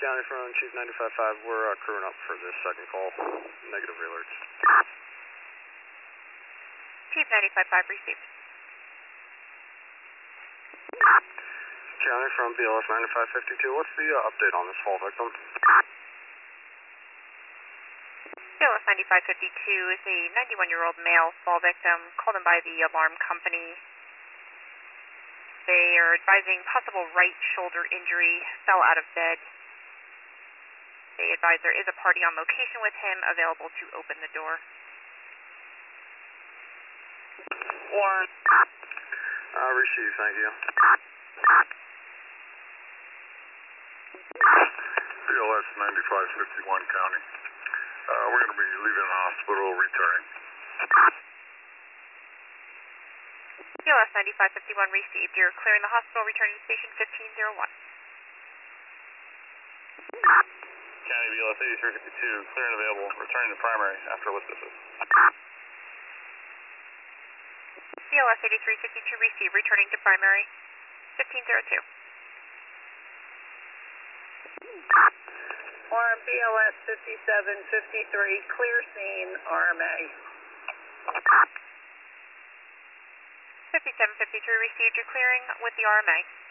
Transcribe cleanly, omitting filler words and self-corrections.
County from Chief 95.5. We're crewing up for this second call. Negative alerts. Chief 95.5 received. County from BLS 9552. What's the update on this fall victim? BLS 9552 is a 91-year-old male fall victim called in by the alarm company. They are advising possible right shoulder injury, fell out of bed. They advise there is a party on location with him available to open the door. Warren. Receive, thank you. BLS 9551 County. We're going to be leaving the hospital, returning. BLS 9551 received. You're clearing the hospital, returning to station 1501. County BLS 8352, clear and available, returning to primary after lift assist. BLS 8352 received, returning to primary 1502. Warren BLS 5753, clear scene, RMA. 5753 received, you're clearing with the RMA.